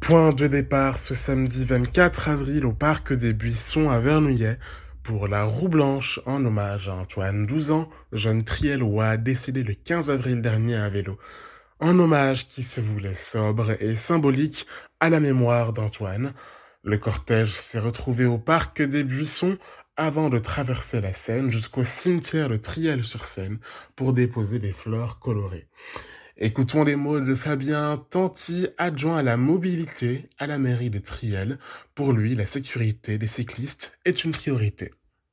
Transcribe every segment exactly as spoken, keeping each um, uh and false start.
Point de départ ce samedi vingt-quatre avril au Parc des Buissons à Vernouillet pour la roue blanche en hommage à Antoine, douze ans, jeune triellois décédé le quinze avril dernier à vélo. Un hommage qui se voulait sobre et symbolique à la mémoire d'Antoine. Le cortège s'est retrouvé au Parc des Buissons avant de traverser la Seine jusqu'au cimetière de Triel-sur-Seine pour déposer des fleurs colorées. Écoutons les mots de Fabien Tanti, adjoint à la mobilité à la mairie de Triel. Pour lui, la sécurité des cyclistes est une priorité.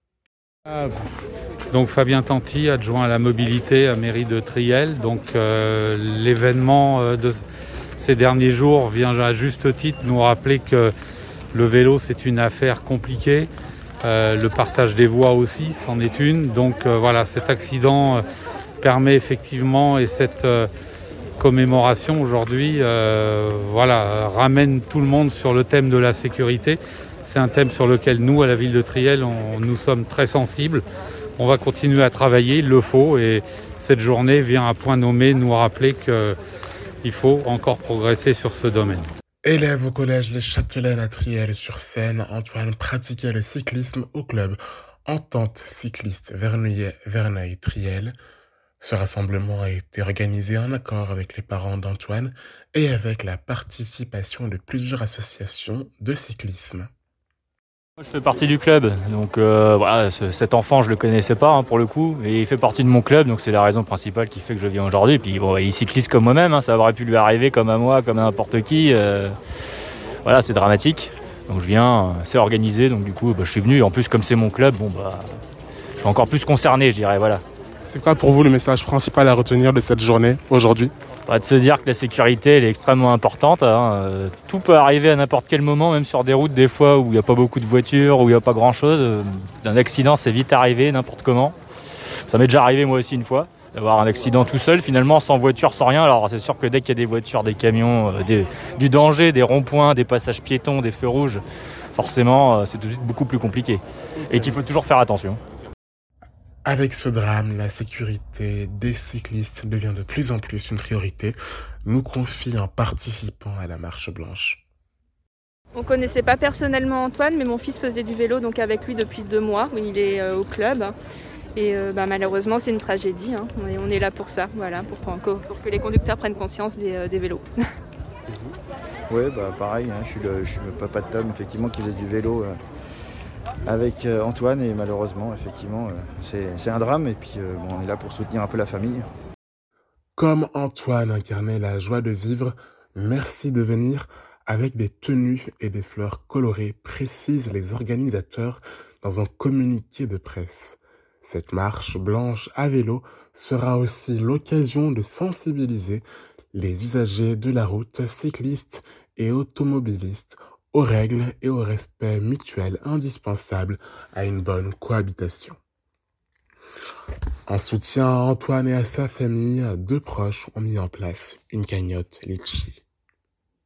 Donc Fabien Tanti, adjoint à la mobilité à la mairie de Triel. Donc euh, l'événement euh, de ces derniers jours vient à juste titre nous rappeler que le vélo c'est une affaire compliquée. Euh, le partage des voies aussi, c'en est une. Donc euh, voilà, cet accident euh, permet effectivement, et cette euh, commémoration aujourd'hui euh, voilà, ramène tout le monde sur le thème de la sécurité. C'est un thème sur lequel nous, à la ville de Triel, on, nous sommes très sensibles. On va continuer à travailler, il le faut, et cette journée vient à point nommé nous rappeler qu'il faut encore progresser sur ce domaine. Élève au collège Les Châtelaines à Triel-sur-Seine, Antoine pratiquait le cyclisme au club Entente cycliste Vernouillet-Verneuil-Triel. Ce rassemblement a été organisé en accord avec les parents d'Antoine et avec la participation de plusieurs associations de cyclisme. Je fais partie du club, donc euh, voilà, ce, cet enfant je le connaissais pas hein, pour le coup, et il fait partie de mon club, donc c'est la raison principale qui fait que je viens aujourd'hui. Et puis bon, il cycliste comme moi-même, hein, ça aurait pu lui arriver comme à moi, comme à n'importe qui. Euh, voilà, c'est dramatique. Donc je viens, c'est organisé, donc du coup bah, je suis venu. Et en plus comme c'est mon club, bon bah, je suis encore plus concerné, je dirais. Voilà. C'est quoi pour vous le message principal à retenir de cette journée aujourd'hui ? Bah, de se dire que la sécurité elle est extrêmement importante. Hein. Euh, tout peut arriver à n'importe quel moment, même sur des routes des fois où il n'y a pas beaucoup de voitures, où il n'y a pas grand chose. Euh, un accident c'est vite arrivé, n'importe comment. Ça m'est déjà arrivé moi aussi une fois, d'avoir un accident tout seul finalement, sans voiture, sans rien. Alors c'est sûr que dès qu'il y a des voitures, des camions, euh, des, du danger, des ronds-points, des passages piétons, des feux rouges, forcément euh, c'est tout de suite beaucoup plus compliqué. Et qu'il faut toujours faire attention. Avec ce drame, la sécurité des cyclistes devient de plus en plus une priorité, nous confie un participant à la marche blanche. On ne connaissait pas personnellement Antoine, mais mon fils faisait du vélo donc avec lui depuis deux mois. Il est euh, au club. Et euh, bah, malheureusement, c'est une tragédie. Hein. On, est, on est là pour ça, voilà, pour, pour que les conducteurs prennent conscience des, euh, des vélos. Oui, bah, pareil, hein, je, suis le, je suis le papa de Tom, effectivement, qui faisait du vélo. Euh... avec euh, Antoine et malheureusement effectivement euh, c'est, c'est un drame et puis euh, bon, on est là pour soutenir un peu la famille. Comme Antoine incarnait la joie de vivre, merci de venir avec des tenues et des fleurs colorées, précisent les organisateurs dans un communiqué de presse. Cette marche blanche à vélo sera aussi l'occasion de sensibiliser les usagers de la route, cyclistes et automobilistes aux règles et au respect mutuel indispensable à une bonne cohabitation. En soutien à Antoine et à sa famille, deux proches ont mis en place une cagnotte Litchi.